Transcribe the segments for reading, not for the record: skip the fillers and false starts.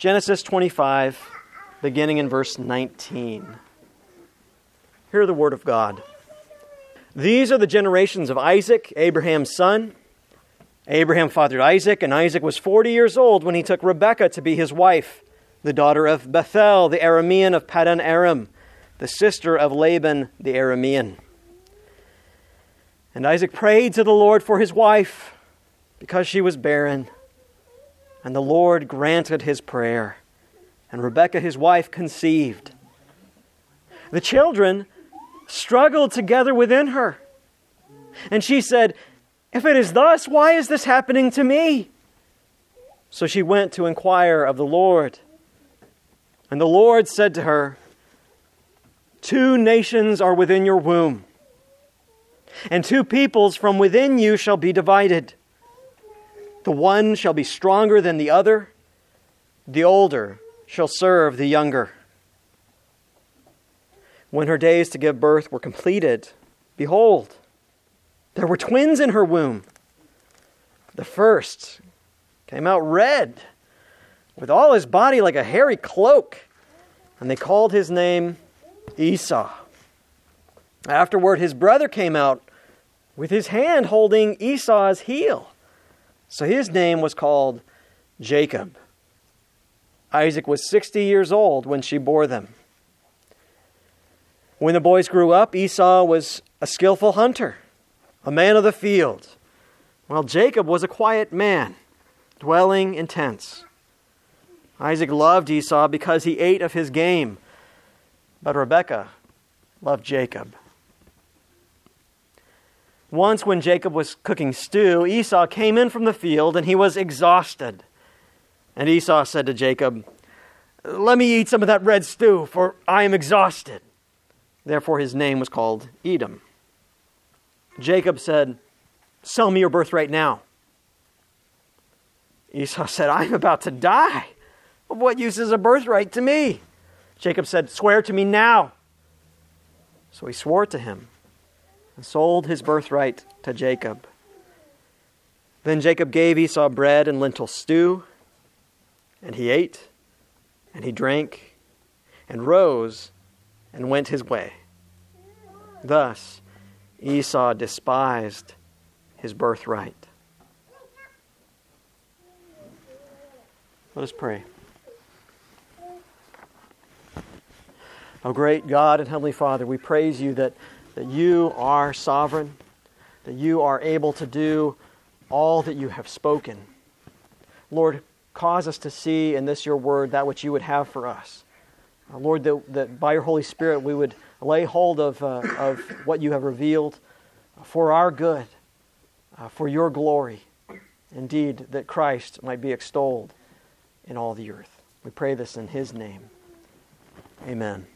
Genesis 25, beginning in verse 19. Hear the word of God. These are the generations of Isaac, Abraham's son. Abraham fathered Isaac, and Isaac was 40 years old when he took Rebekah to be his wife, the daughter of Bethuel, the Aramean of Paddan Aram, the sister of Laban the Aramean. And Isaac prayed to the Lord for his wife, because she was barren. And the Lord granted his prayer, and Rebekah his wife conceived. The children struggled together within her. And she said, "If it is thus, why is this happening to me?" So she went to inquire of the Lord. And the Lord said to her, "Two nations are within your womb, and two peoples from within you shall be divided. The one shall be stronger than the other. The older shall serve the younger." When her days to give birth were completed, behold, there were twins in her womb. The first came out red, with all his body like a hairy cloak, and they called his name Esau. Afterward, his brother came out with his hand holding Esau's heel. So his name was called Jacob. Isaac was 60 years old when she bore them. When the boys grew up, Esau was a skillful hunter, a man of the field, while Jacob was a quiet man, dwelling in tents. Isaac loved Esau because he ate of his game, but Rebekah loved Jacob. Once when Jacob was cooking stew, Esau came in from the field and he was exhausted. And Esau said to Jacob, "Let me eat some of that red stew, for I am exhausted." Therefore his name was called Edom. Jacob said, "Sell me your birthright now." Esau said, "I am about to die. Of what use is a birthright to me?" Jacob said, "Swear to me now." So he swore to him and sold his birthright to Jacob. Then Jacob gave Esau bread and lentil stew, and he ate, and he drank, and rose, and went his way. Thus Esau despised his birthright. Let us pray. O great God and Heavenly Father, we praise you that you are sovereign, that you are able to do all that you have spoken. Lord, cause us to see in this your word that which you would have for us. Lord, that by your Holy Spirit we would lay hold of what you have revealed for our good, for your glory. Indeed, that Christ might be extolled in all the earth. We pray this in his name. Amen.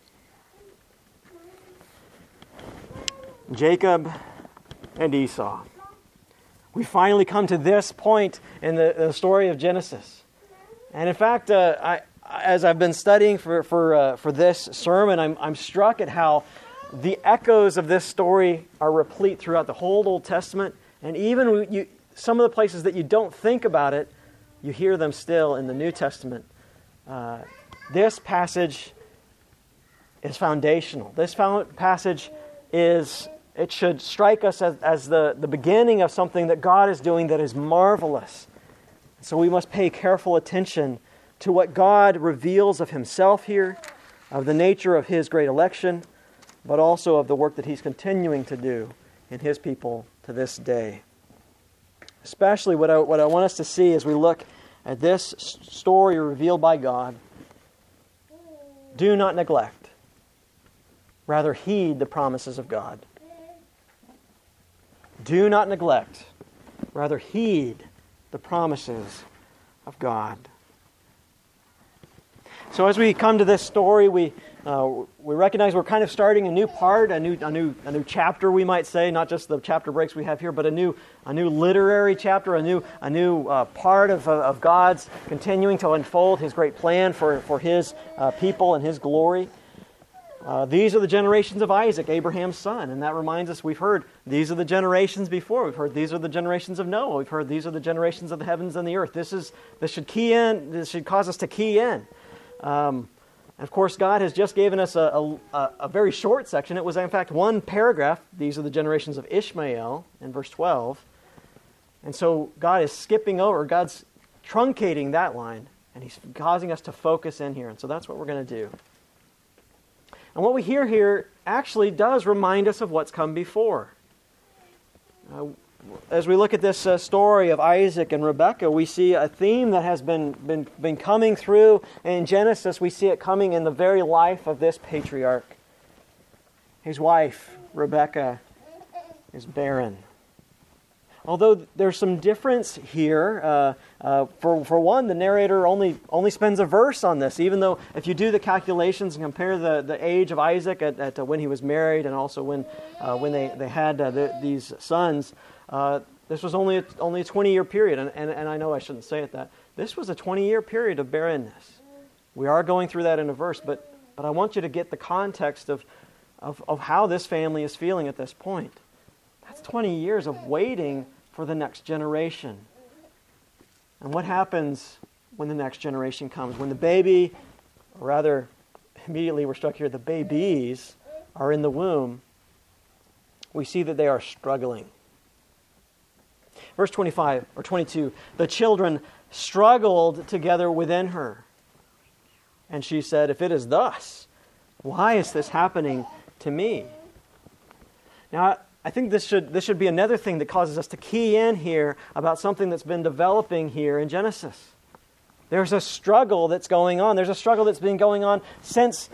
Jacob and Esau. We finally come to this point in the story of Genesis. And in fact, as I've been studying for this sermon, I'm struck at how the echoes of this story are replete throughout the whole Old Testament. And even some of the places that you don't think about it, you hear them still in the New Testament. This passage is foundational. This passage it should strike us as the beginning of something that God is doing that is marvelous. So we must pay careful attention to what God reveals of himself here, of the nature of his great election, but also of the work that he's continuing to do in his people to this day. Especially what I want us to see as we look at this story revealed by God. Do not neglect. Rather, heed the promises of God. Do not neglect. Rather, heed the promises of God. So as we come to this story, we recognize we're kind of starting a new part, a new chapter, we might say, not just the chapter breaks we have here, but a new literary chapter, a new part of God's continuing to unfold his great plan for his people and his glory. These are the generations of Isaac, Abraham's son. And that reminds us, we've heard these are the generations before. We've heard these are the generations of Noah. We've heard these are the generations of the heavens and the earth. This should key in. This should cause us to key in. And of course, God has just given us a very short section. It was, in fact, one paragraph. These are the generations of Ishmael in verse 12. And so God is skipping over. God's truncating that line. And He's causing us to focus in here. And so that's what we're going to do. And what we hear here actually does remind us of what's come before. As we look at this story of Isaac and Rebekah, we see a theme that has been coming through in Genesis. We see it coming in the very life of this patriarch. His wife, Rebekah, is barren. Although there's some difference here, for one, the narrator only spends a verse on this, even though if you do the calculations and compare the age of Isaac at when he was married and also when they had these sons, this was only a 20-year period. And I know I shouldn't say it that. This was a 20-year period of barrenness. We are going through that in a verse, but I want you to get the context of how this family is feeling at this point. That's 20 years of waiting for the next generation. And what happens when the next generation comes? When the baby, or rather, immediately we're struck here, the babies are in the womb, we see that they are struggling. Verse 25 or 22, the children struggled together within her. And she said, if it is thus, why is this happening to me? Now, I think this should be another thing that causes us to key in here about something that's been developing here in Genesis. There's a struggle that's going on. There's a struggle that's been going on since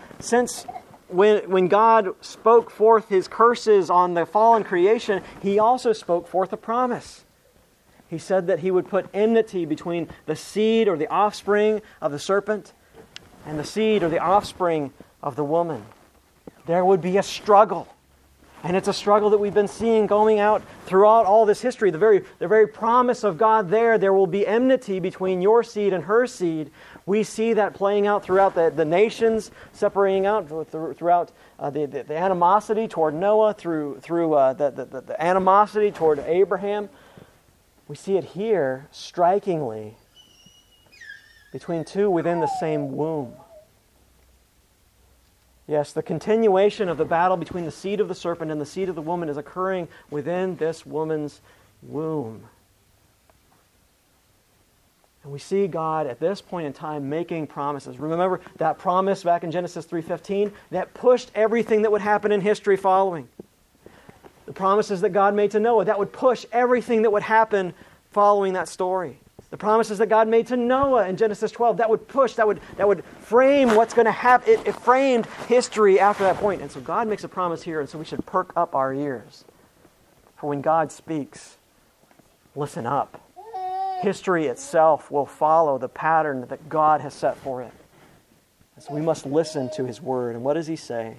when God spoke forth His curses on the fallen creation, He also spoke forth a promise. He said that He would put enmity between the seed or the offspring of the serpent and the seed or the offspring of the woman. There would be a struggle. And it's a struggle that we've been seeing going out throughout all this history. The very promise of God there will be enmity between your seed and her seed. We see that playing out throughout the nations, separating out throughout the animosity toward Noah, through the animosity toward Abraham. We see it here, strikingly, between two within the same womb. Yes, the continuation of the battle between the seed of the serpent and the seed of the woman is occurring within this woman's womb. And we see God at this point in time making promises. Remember that promise back in Genesis 3:15 that pushed everything that would happen in history following. The promises that God made to Noah, that would push everything that would happen following that story. The promises that God made to Noah in Genesis 12, that would push, that would frame what's going to happen. It framed history after that point. And so God makes a promise here, and so we should perk up our ears. For when God speaks, listen up. History itself will follow the pattern that God has set for it. And so we must listen to His word. And what does He say?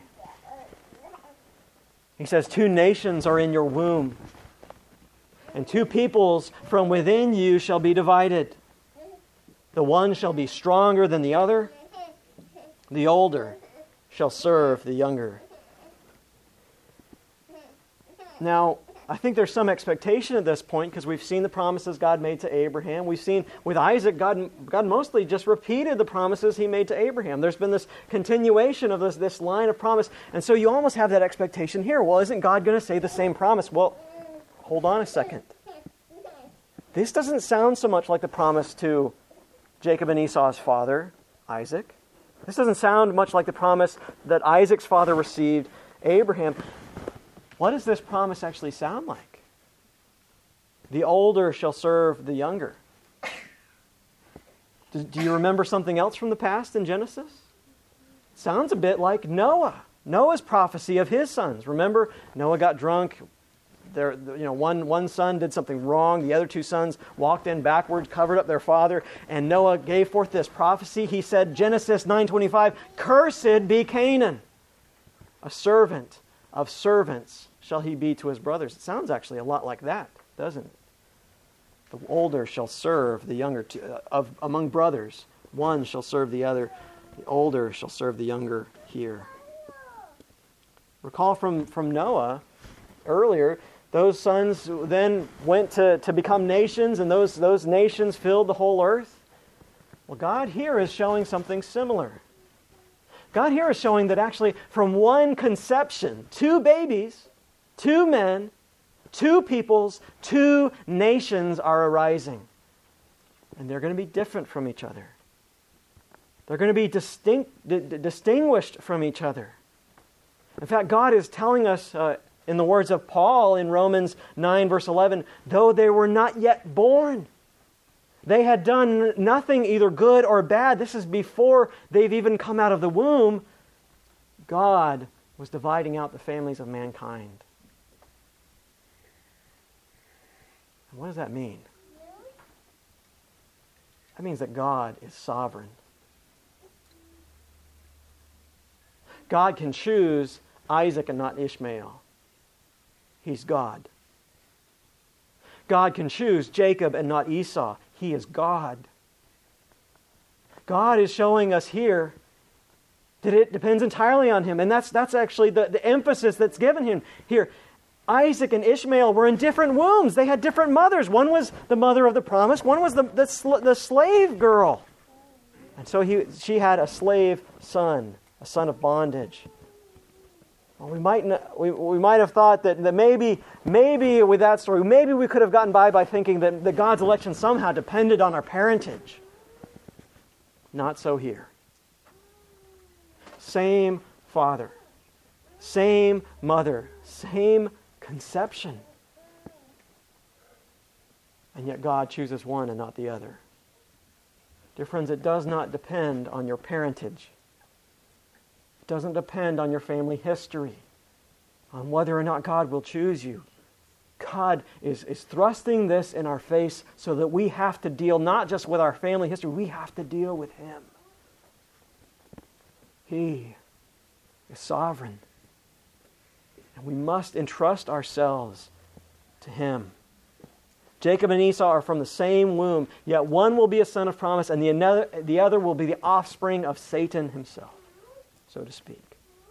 He says, 2 nations are in your womb, and 2 peoples from within you shall be divided. The one shall be stronger than the other. The older shall serve the younger. Now, I think there's some expectation at this point because we've seen the promises God made to Abraham. We've seen with Isaac, God mostly just repeated the promises He made to Abraham. There's been this continuation of this line of promise. And so you almost have that expectation here. Well, isn't God going to say the same promise? Well, hold on a second. This doesn't sound so much like the promise to Jacob and Esau's father, Isaac. This doesn't sound much like the promise that Isaac's father received, Abraham. What does this promise actually sound like? The older shall serve the younger. Do you remember something else from the past in Genesis? It sounds a bit like Noah. Noah's prophecy of his sons. Remember, Noah got drunk. One son did something wrong. The other 2 sons walked in backwards, covered up their father, and Noah gave forth this prophecy. He said, Genesis 9:25, "Cursed be Canaan. A servant of servants shall he be to his brothers." It sounds actually a lot like that, doesn't it? The older shall serve the younger. Among brothers, one shall serve the other. The older shall serve the younger here. Recall from Noah earlier, those sons then went to become nations, and those nations filled the whole earth. Well, God here is showing something similar. God here is showing that actually from one conception, 2 babies, 2 men, 2 peoples, 2 nations are arising. And they're going to be different from each other. They're going to be distinguished from each other. In fact, God is telling us, in the words of Paul in Romans 9, verse 11, though they were not yet born, they had done nothing either good or bad. This is before they've even come out of the womb. God was dividing out the families of mankind. And what does that mean? That means that God is sovereign. God can choose Isaac and not Ishmael. He's God. God can choose Jacob and not Esau. He is God. God is showing us here that it depends entirely on Him. And that's actually the emphasis that's given Him here. Isaac and Ishmael were in different wombs. They had different mothers. One was the mother of the promise. One was the slave girl. And so she had a slave son, a son of bondage. Well, we might have thought that maybe with that story, maybe we could have gotten by thinking that God's election somehow depended on our parentage. Not so here. Same father, same mother, same conception. And yet God chooses one and not the other. Dear friends, it does not depend on your parentage. Doesn't depend on your family history, on whether or not God will choose you. God is thrusting this in our face so that we have to deal not just with our family history, we have to deal with Him. He is sovereign. And we must entrust ourselves to Him. Jacob and Esau are from the same womb, yet one will be a son of promise and the other will be the offspring of Satan himself, so to speak.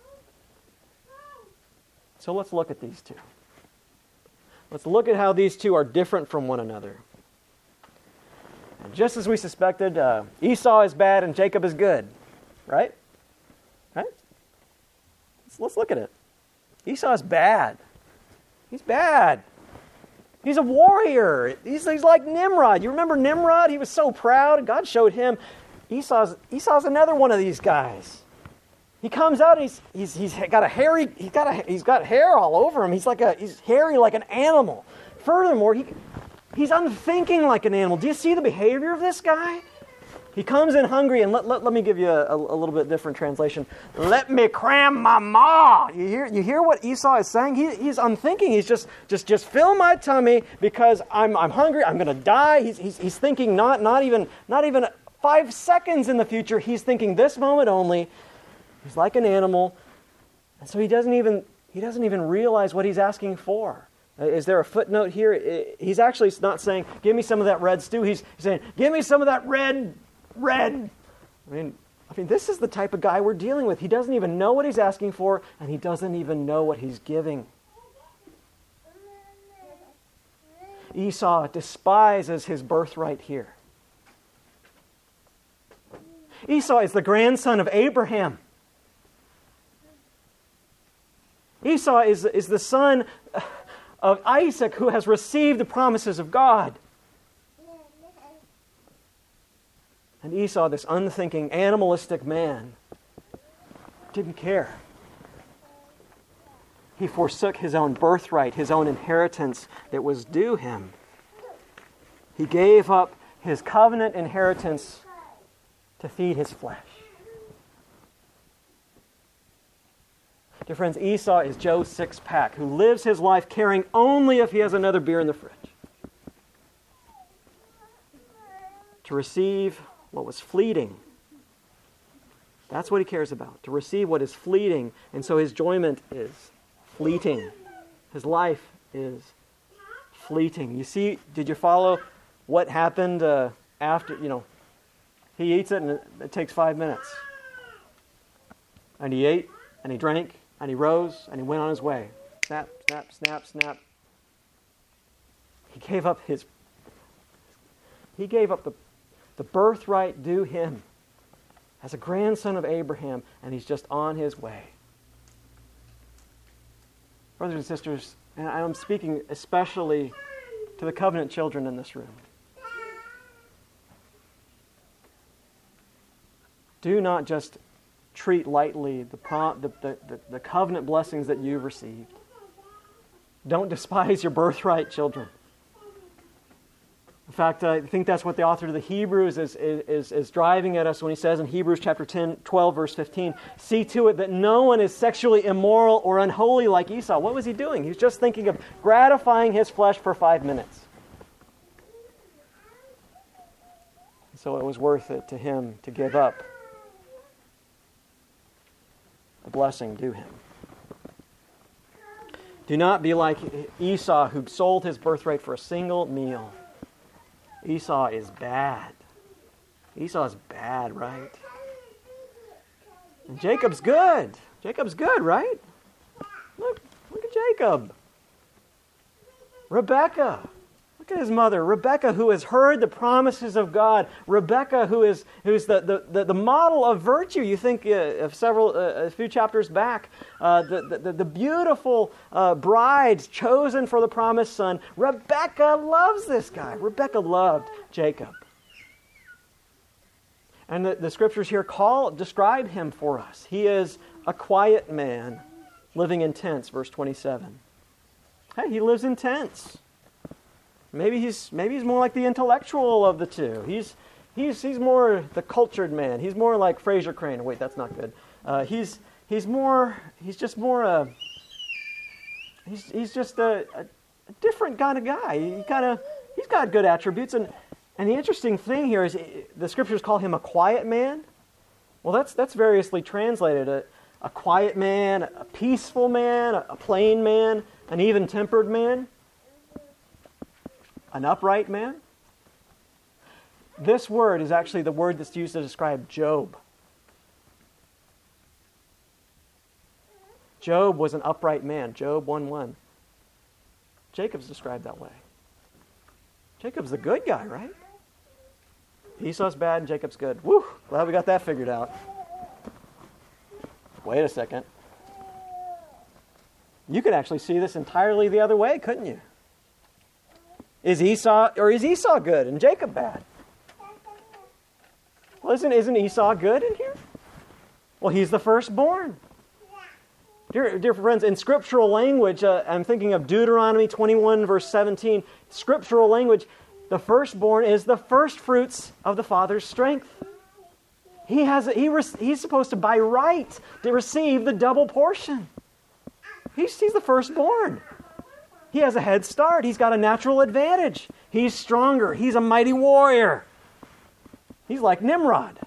So let's look at these two. Let's look at how these two are different from one another. And just as we suspected, Esau is bad and Jacob is good. Right? Right? Let's look at it. Esau is bad. He's bad. He's a warrior. He's like Nimrod. You remember Nimrod? He was so proud. God showed him. Esau's another one of these guys. He comes out and he's got hair all over him. He's hairy like an animal. Furthermore, he's unthinking like an animal. Do you see the behavior of this guy? He comes in hungry, and let me give you a little bit different translation. Let me cram my maw. You hear what Esau is saying? He's unthinking. He's just fill my tummy because I'm hungry. I'm going to die. He's thinking not even 5 seconds in the future. He's thinking this moment only. He's like an animal, and so he doesn't even realize what he's asking for. Is there a footnote here? He's actually not saying, "Give me some of that red stew." He's saying, "Give me some of that red." I mean, this is the type of guy we're dealing with. He doesn't even know what he's asking for, and he doesn't even know what he's giving. Esau despises his birthright here. Esau is the grandson of Abraham. Esau is the son of Isaac who has received the promises of God. And Esau, this unthinking, animalistic man, didn't care. He forsook his own birthright, his own inheritance that was due him. He gave up his covenant inheritance to feed his flesh. Dear friends, Esau is Joe's six-pack who lives his life caring only if he has another beer in the fridge. To receive what was fleeting. That's what he cares about. To receive what is fleeting. And so his enjoyment is fleeting. His life is fleeting. You see, did you follow what happened after, he eats it and it takes 5 minutes. And he ate and he drank And he rose and he went on his way. Snap, snap, snap, snap. He gave up the birthright due him as a grandson of Abraham, and he's just on his way. Brothers and sisters, and I'm speaking especially to the covenant children in this room. Do not just treat lightly the covenant blessings that you've received. Don't despise your birthright, children. In fact, I think that's what the author of the Hebrews is driving at us when he says in Hebrews chapter 12, verse 15, see to it that no one is sexually immoral or unholy like Esau. What was he doing? He was just thinking of gratifying his flesh for 5 minutes. So it was worth it to him to give up the blessing due him. Do not be like Esau, who sold his birthright for a single meal. Esau is bad. Esau is bad, right? And Jacob's good. Jacob's good, right? Look at Jacob. Rebekah. Look at his mother. Rebekah, who has heard the promises of God. Rebekah, who's the model of virtue. You think of a few chapters back, the beautiful bride chosen for the promised son. Rebekah loves this guy. Rebekah loved Jacob. And the scriptures here describe him for us. He is a quiet man living in tents, verse 27. Hey, he lives in tents. Maybe he's more like the intellectual of the two. He's more the cultured man. He's more like Fraser Crane. Wait, that's not good. He's just a different kind of guy. He's got good attributes. And the interesting thing here is the scriptures call him a quiet man. Well, that's variously translated. A quiet man, a peaceful man, a plain man, an even-tempered man. An upright man? This word is actually the word that's used to describe Job. Job was an upright man. Job 1:1. Jacob's described that way. Jacob's the good guy, right? Esau's bad and Jacob's good. Woo! Glad we got that figured out. Wait a second. You could actually see this entirely the other way, couldn't you? Is Esau good and Jacob bad? Well, isn't Esau good in here? Well, he's the firstborn. Dear friends, in scriptural language, I'm thinking of Deuteronomy 21, verse 17. Scriptural language, the firstborn is the first fruits of the father's strength. He's supposed to, by right, to receive the double portion. He's the firstborn. He has a head start. He's got a natural advantage. He's stronger. He's a mighty warrior. He's like Nimrod.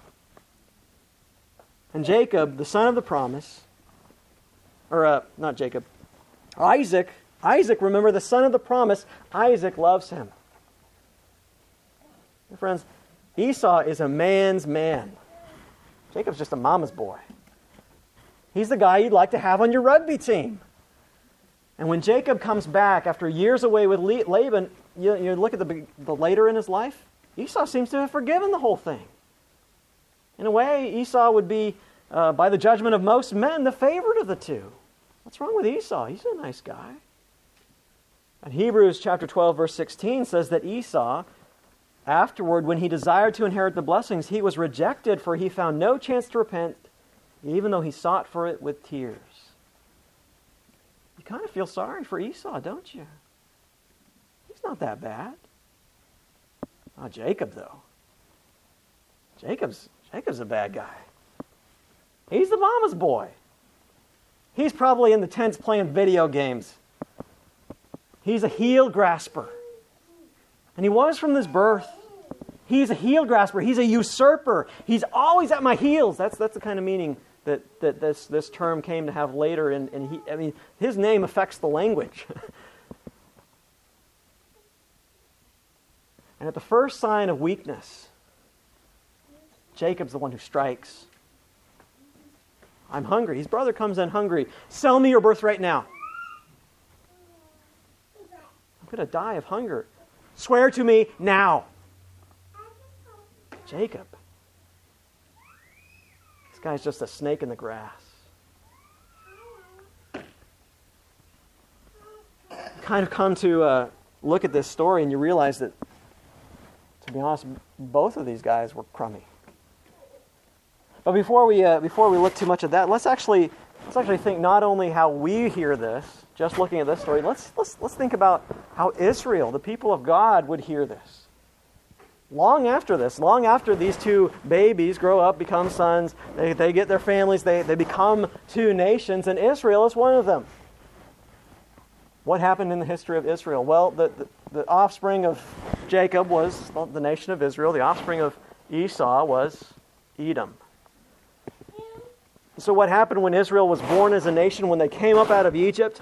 And Jacob, the son of the promise, not Jacob, Isaac, remember, the son of the promise, Isaac loves him. Friends, Esau is a man's man. Jacob's just a mama's boy. He's the guy you'd like to have on your rugby team. And when Jacob comes back after years away with Laban, you look at the later in his life, Esau seems to have forgiven the whole thing. In a way, Esau would be, by the judgment of most men, the favorite of the two. What's wrong with Esau? He's a nice guy. And Hebrews chapter 12, verse 16 says that Esau, afterward, when he desired to inherit the blessings, he was rejected, for he found no chance to repent, even though he sought for it with tears. You kind of feel sorry for Esau, don't you? He's not that bad. Not Jacob, though. Jacob's a bad guy. He's the mama's boy. He's probably in the tents playing video games. He's a heel grasper. And he was from his birth. He's a heel grasper. He's a usurper. He's always at my heels. That's the kind of meaning that this term came to have later. And his name affects the language. And at the first sign of weakness, Jacob's the one who strikes. I'm hungry. His brother comes in hungry. Sell me your birthright now. I'm going to die of hunger. Swear to me now. Jacob. This guy's just a snake in the grass. Kind of come to look at this story and you realize that, to be honest, both of these guys were crummy. But before we look too much at that, let's actually think not only how we hear this, just looking at this story. Let's think about how Israel, the people of God, would hear this. Long after this, long after these two babies grow up, become sons, they get their families, they become two nations, and Israel is one of them. What happened in the history of Israel? Well, the offspring of Jacob was the nation of Israel. The offspring of Esau was Edom. So what happened when Israel was born as a nation, when they came up out of Egypt?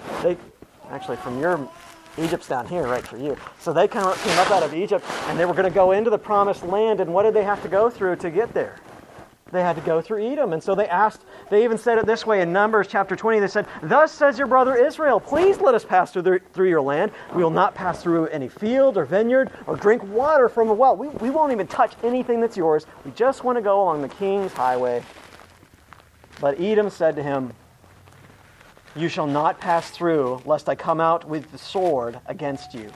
Egypt's down here, right, for you. So they came up out of Egypt, and they were going to go into the promised land, and what did they have to go through to get there? They had to go through Edom. And so they even said it this way in Numbers chapter 20. They said, "Thus says your brother Israel, please let us pass through your land. We will not pass through any field or vineyard or drink water from a well." We won't even touch anything that's yours. We just want to go along the king's highway. But Edom said to him, "You shall not pass through, lest I come out with the sword against you."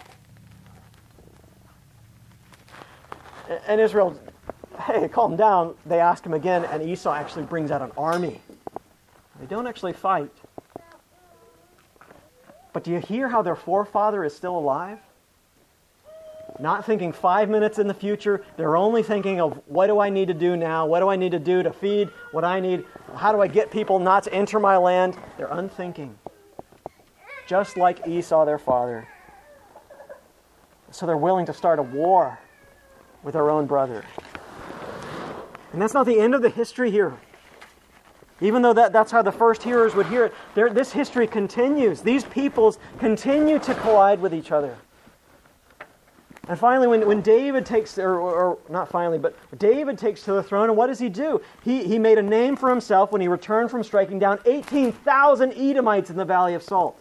And Israel, "Hey, calm down." They ask him again, and Esau actually brings out an army. They don't actually fight. But do you hear how their forefather is still alive? Not thinking 5 minutes in the future. They're only thinking of, what do I need to do now? What do I need to do to feed what I need? How do I get people not to enter my land? They're unthinking. Just like Esau, their father. So they're willing to start a war with their own brother. And that's not the end of the history here. Even though that's how the first hearers would hear it, this history continues. These peoples continue to collide with each other. And finally, when David takes, or not finally, but David takes to the throne, and what does he do? He made a name for himself when he returned from striking down 18,000 Edomites in the Valley of Salt.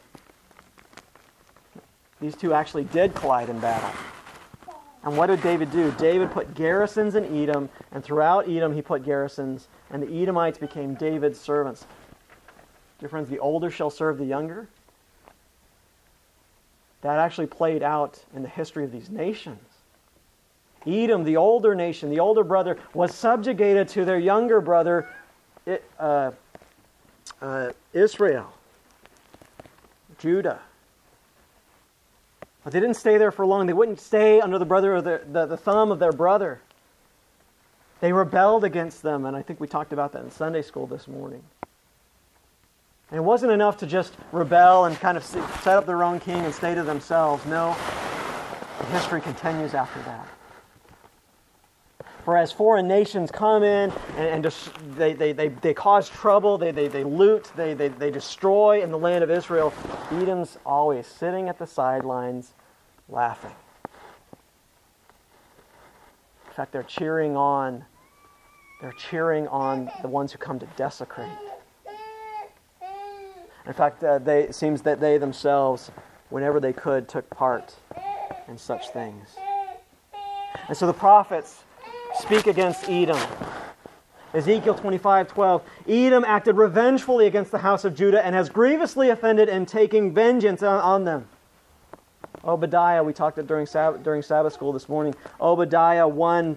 These two actually did collide in battle. And what did David do? David put garrisons in Edom, and throughout Edom he put garrisons, and the Edomites became David's servants. Dear friends, the older shall serve the younger. That actually played out in the history of these nations. Edom, the older nation, the older brother, was subjugated to their younger brother, Israel, Judah. But they didn't stay there for long. They wouldn't stay under the thumb of their brother. They rebelled against them, and I think we talked about that in Sunday school this morning. And it wasn't enough to just rebel and kind of set up their own king and stay to themselves. No, the history continues after that. For as foreign nations come in and they cause trouble, they loot, they destroy in the land of Israel, Edom's always sitting at the sidelines laughing. In fact, they're cheering on the ones who come to desecrate. In fact, it seems that they themselves, whenever they could, took part in such things. And so the prophets speak against Edom. Ezekiel 25:12, "Edom acted revengefully against the house of Judah and has grievously offended in taking vengeance on them." Obadiah, we talked during Sabbath school this morning. Obadiah 1,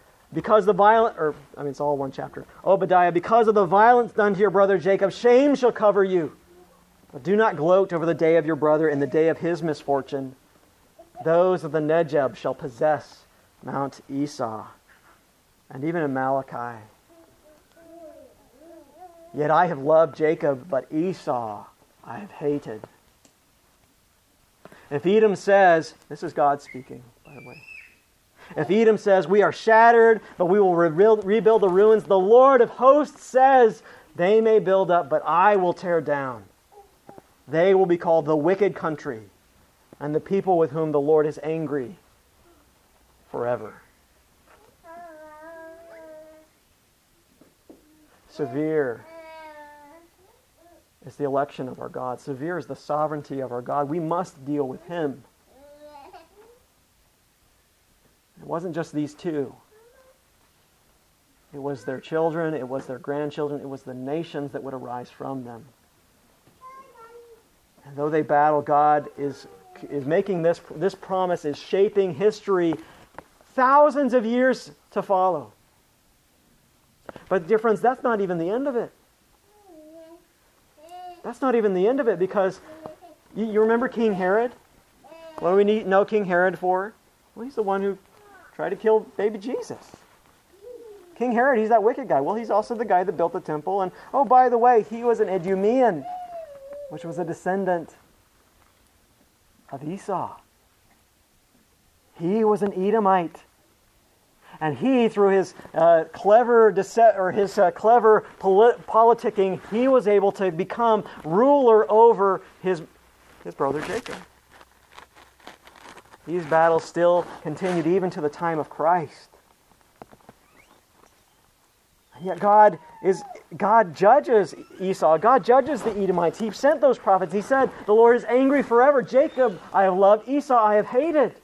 it's all one chapter. Obadiah, "Because of the violence done to your brother Jacob, shame shall cover you. But do not gloat over the day of your brother in the day of his misfortune. Those of the Negeb shall possess Mount Esau." And even in Malachi, "Yet I have loved Jacob, but Esau I have hated." If Edom says, this is God speaking, by the way. If Edom says, "We are shattered, but we will rebuild the ruins," the Lord of hosts says, "They may build up, but I will tear down. They will be called the wicked country, and the people with whom the Lord is angry forever." Severe is the election of our God. Severe is the sovereignty of our God. We must deal with Him. It wasn't just these two. It was their children, it was their grandchildren, it was the nations that would arise from them. And though they battle, God is making this promise, is shaping history thousands of years to follow. But dear friends, that's not even the end of it. That's not even the end of it, because you remember King Herod? What do we know King Herod for? Well, he's the one who tried to kill baby Jesus. King Herod, he's that wicked guy. Well, he's also the guy that built the temple. And, oh, by the way, he was an Idumean, which was a descendant of Esau. He was an Edomite. And he, through his clever politicking, he was able to become ruler over his brother Jacob. These battles still continued even to the time of Christ. And yet God judges Esau. God judges the Edomites. He sent those prophets. He said, the Lord is angry forever. Jacob I have loved, Esau I have hated.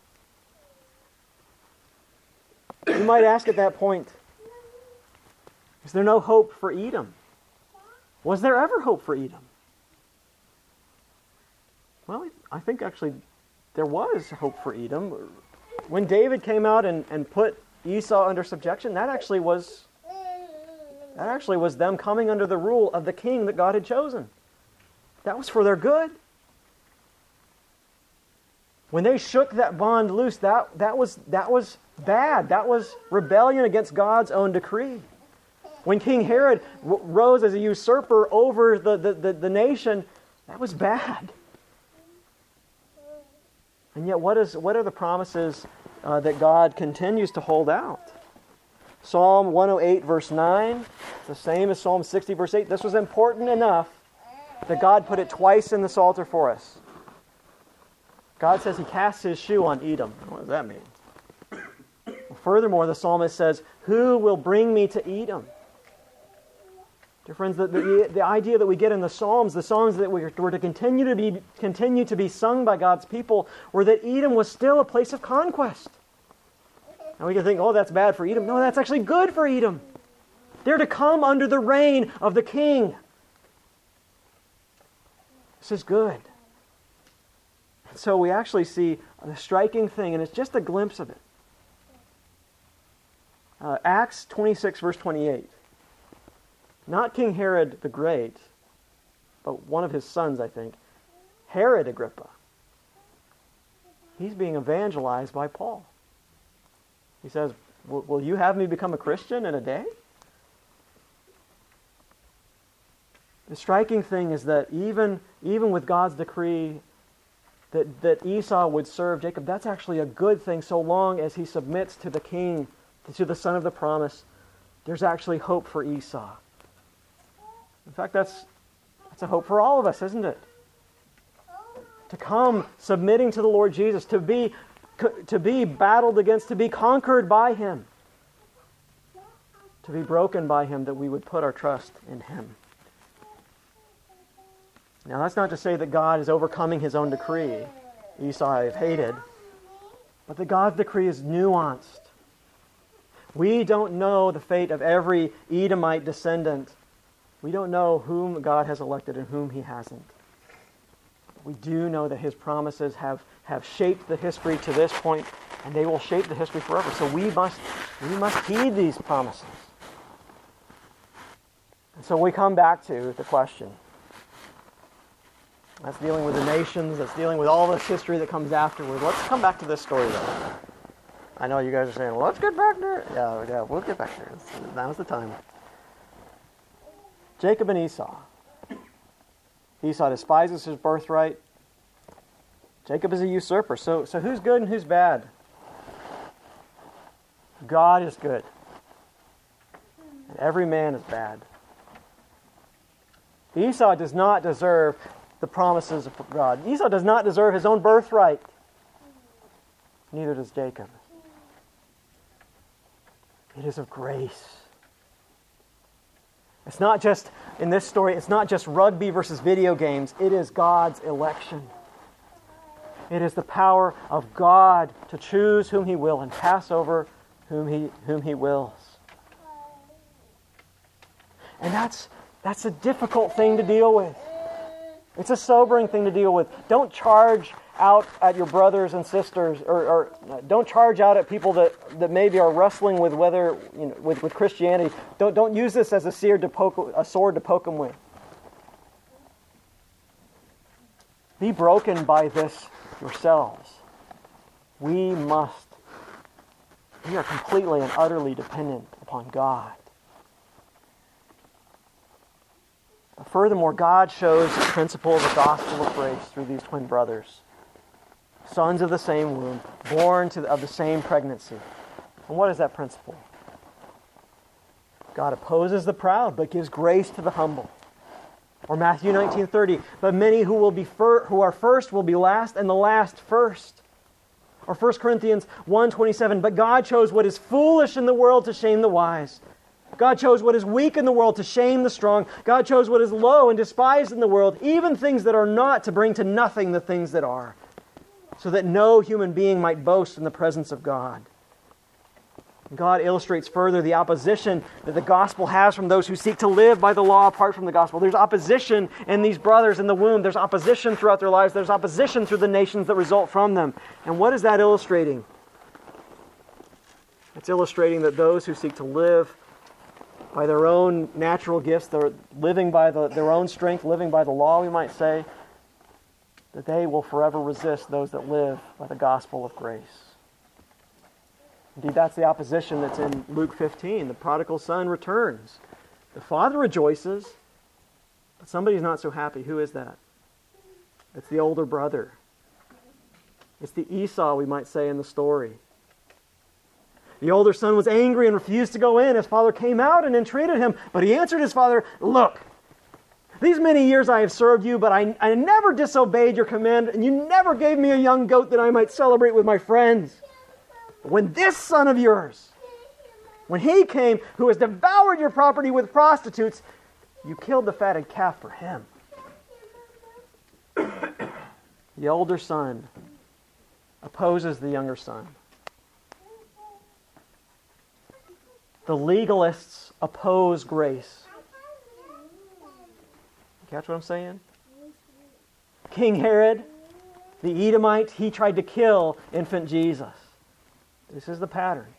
You might ask at that point, is there no hope for Edom? Was there ever hope for Edom? Well, I think actually there was hope for Edom. When David came out and put Esau under subjection, that actually was them coming under the rule of the king that God had chosen. That was for their good. When they shook that bond loose, that was bad. That was rebellion against God's own decree. When King Herod rose as a usurper over the nation, that was bad. And yet, what are the promises that God continues to hold out? Psalm 108, verse 9, the same as Psalm 60, verse 8. This was important enough that God put it twice in the Psalter for us. God says He casts His shoe on Edom. What does that mean? Furthermore, the psalmist says, who will bring me to Edom? Dear friends, the idea that we get in the songs that were to continue to be sung by God's people, were that Edom was still a place of conquest. And we can think, oh, that's bad for Edom. No, that's actually good for Edom. They're to come under the reign of the king. This is good. And so we actually see a striking thing, and it's just a glimpse of it. Acts 26, verse 28. Not King Herod the Great, but one of his sons, I think, Herod Agrippa. He's being evangelized by Paul. He says, will you have me become a Christian in a day? The striking thing is that even with God's decree that Esau would serve Jacob, that's actually a good thing so long as he submits to the king, to the son of the promise. There's actually hope for Esau. In fact, that's a hope for all of us, isn't it? To come submitting to the Lord Jesus, to be battled against, to be conquered by Him, to be broken by Him, that we would put our trust in Him. Now, that's not to say that God is overcoming His own decree. Esau I have hated. But that God's decree is nuanced. We don't know the fate of every Edomite descendant. We don't know whom God has elected and whom He hasn't. We do know that His promises have shaped the history to this point, and they will shape the history forever. So we must heed these promises. And so we come back to the question. That's dealing with the nations, that's dealing with all this history that comes afterward. Let's come back to this story, though. I know you guys are saying, well, let's get back there. Yeah, we'll get back there. Now's the time. Jacob and Esau. Esau despises his birthright. Jacob is a usurper. So who's good and who's bad? God is good. And every man is bad. Esau does not deserve the promises of God. Esau does not deserve his own birthright. Neither does Jacob. It is of grace. It's not just in this story, it's not just rugby versus video games. It is God's election. It is the power of God to choose whom He will and pass over whom He wills. And that's a difficult thing to deal with. It's a sobering thing to deal with. Don't charge out at your brothers and sisters, or don't charge out at people that maybe are wrestling with whether, with Christianity. Don't use this as a sword to poke them with. Be broken by this yourselves. We are completely and utterly dependent upon God. Furthermore, God shows the principle of the gospel of grace through these twin brothers, sons of the same womb, born of the same pregnancy. And what is that principle? God opposes the proud, but gives grace to the humble. Or Matthew 19:30, but many who are first will be last, and the last first. Or 1 Corinthians 1:27, but God chose what is foolish in the world to shame the wise. God chose what is weak in the world to shame the strong. God chose what is low and despised in the world, even things that are not, to bring to nothing the things that are, so that no human being might boast in the presence of God. God illustrates further the opposition that the gospel has from those who seek to live by the law apart from the gospel. There's opposition in these brothers in the womb. There's opposition throughout their lives. There's opposition through the nations that result from them. And what is that illustrating? It's illustrating that those who seek to live by their own natural gifts, they're living by their own strength, living by the law, we might say, that they will forever resist those that live by the gospel of grace. Indeed, that's the opposition that's in Luke 15. The prodigal son returns. The father rejoices, but somebody's not so happy. Who is that? It's the older brother. It's the Esau, we might say, in the story. The older son was angry and refused to go in. His father came out and entreated him, but he answered his father, "Look, these many years I have served you, but I never disobeyed your command, and you never gave me a young goat that I might celebrate with my friends. But when this son of yours, when he came, who has devoured your property with prostitutes, you killed the fatted calf for him." The older son opposes the younger son. The legalists oppose grace. Catch what I'm saying? King Herod, the Edomite, he tried to kill infant Jesus. This is the pattern.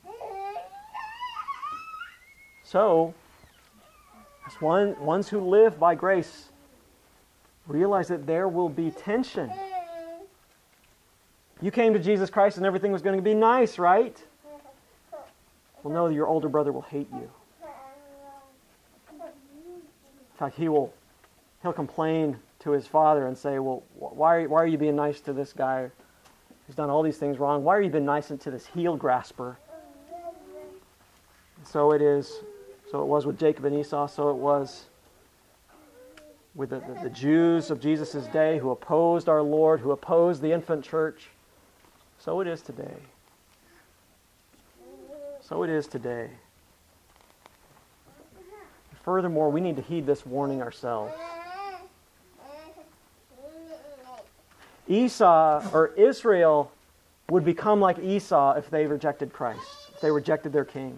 So, as ones who live by grace realize that there will be tension. You came to Jesus Christ and everything was going to be nice, right? Well, no, your older brother will hate you. In fact, he'll complain to his father and say, "Well, why are you being nice to this guy who's done all these things wrong? Why are you being nice to this heel grasper?" So it was with Jacob and Esau. So it was with the Jews of Jesus' day who opposed our Lord, who opposed the infant church. So it is today. So it is today. Furthermore, we need to heed this warning ourselves. Israel would become like Esau if they rejected Christ, if they rejected their king.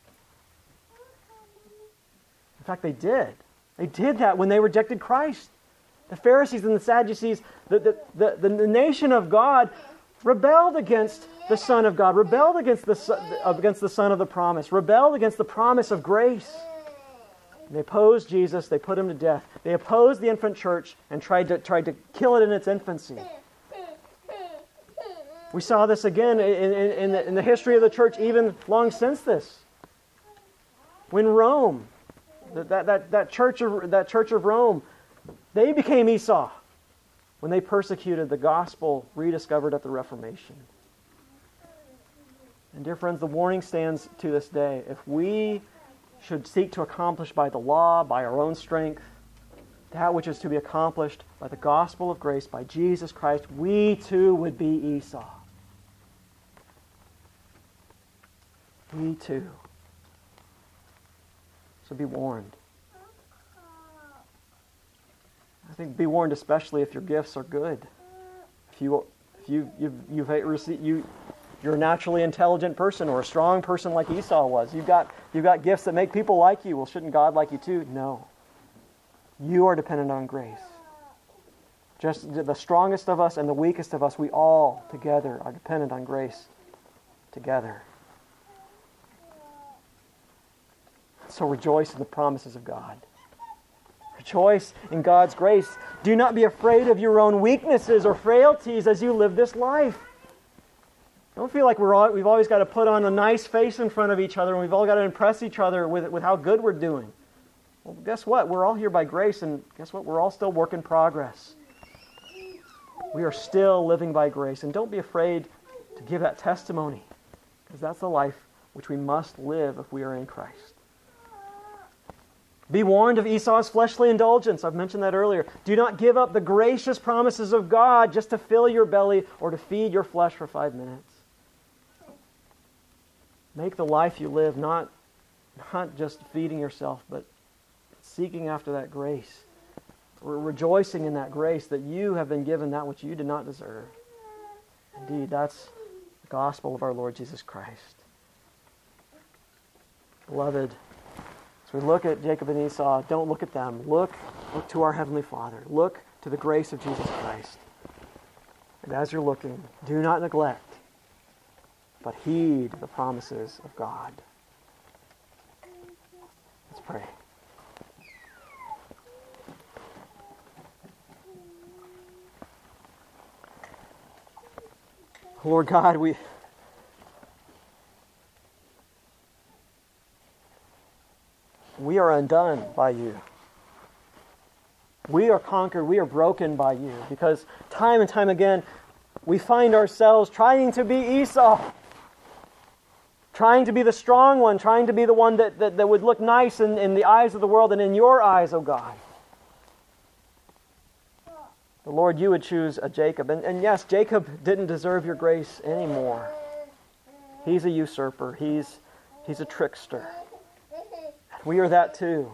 In fact, they did. They did that when they rejected Christ. The Pharisees and the Sadducees, the nation of God, rebelled against the Son of God, rebelled against the Son of the promise, rebelled against the promise of grace. And they opposed Jesus, they put him to death. They opposed the infant church and tried to kill it in its infancy. We saw this again in the history of the church even long since this. When Rome, that church of Rome, they became Esau when they persecuted the gospel rediscovered at the Reformation. And dear friends, the warning stands to this day. If we should seek to accomplish by the law, by our own strength, that which is to be accomplished by the gospel of grace, by Jesus Christ, we too would be Esau. We too. So be warned. I think be warned, especially if your gifts are good. If you're a naturally intelligent person or a strong person like Esau was. You've got gifts that make people like you. Well, shouldn't God like you too? No. You are dependent on grace. Just the strongest of us and the weakest of us, we all together are dependent on grace together. So rejoice in the promises of God. Rejoice in God's grace. Do not be afraid of your own weaknesses or frailties as you live this life. Don't feel like we've always got to put on a nice face in front of each other and we've all got to impress each other with how good we're doing. Well, guess what? We're all here by grace, and guess what? We're all still work in progress. We are still living by grace, and don't be afraid to give that testimony, because that's the life which we must live if we are in Christ. Be warned of Esau's fleshly indulgence. I've mentioned that earlier. Do not give up the gracious promises of God just to fill your belly or to feed your flesh for 5 minutes. Make the life you live not just feeding yourself, but seeking after that grace. Rejoicing in that grace that you have been given that which you did not deserve. Indeed, that's the gospel of our Lord Jesus Christ. Beloved, as we look at Jacob and Esau, don't look at them. Look to our Heavenly Father. Look to the grace of Jesus Christ. And as you're looking, do not neglect, but heed the promises of God. Let's pray. Lord God, we are undone by you. We are conquered, we are broken by you, because time and time again we find ourselves trying to be Esau, trying to be the strong one, trying to be the one that would look nice in the eyes of the world and in your eyes, O God. The Lord, you would choose a Jacob. And yes, Jacob didn't deserve your grace anymore. He's a usurper. He's a trickster. We are that too.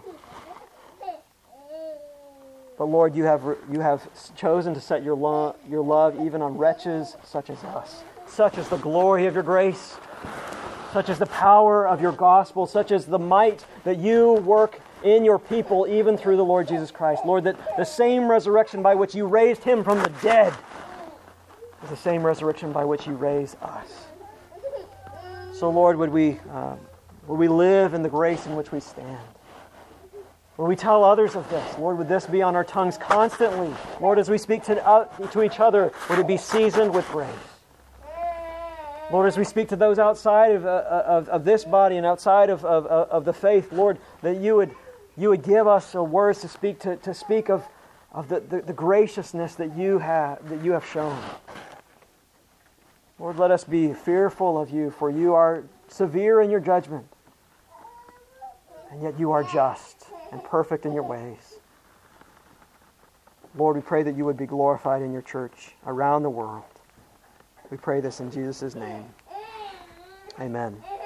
But Lord, you have chosen to set your love even on wretches such as us. Such is the glory of your grace. Such is the power of your gospel. Such is the might that you work in your people, even through the Lord Jesus Christ. Lord, that the same resurrection by which you raised him from the dead is the same resurrection by which you raise us. So, Lord, would we live in the grace in which we stand? Would we tell others of this? Lord, would this be on our tongues constantly? Lord, as we speak to each other, would it be seasoned with grace? Lord, as we speak to those outside of this body and outside of the faith, Lord, that you would give us words to speak of the graciousness that you have shown. Lord, let us be fearful of you, for you are severe in your judgment, and yet you are just and perfect in your ways. Lord, we pray that you would be glorified in your church around the world. We pray this in Jesus' name. Amen.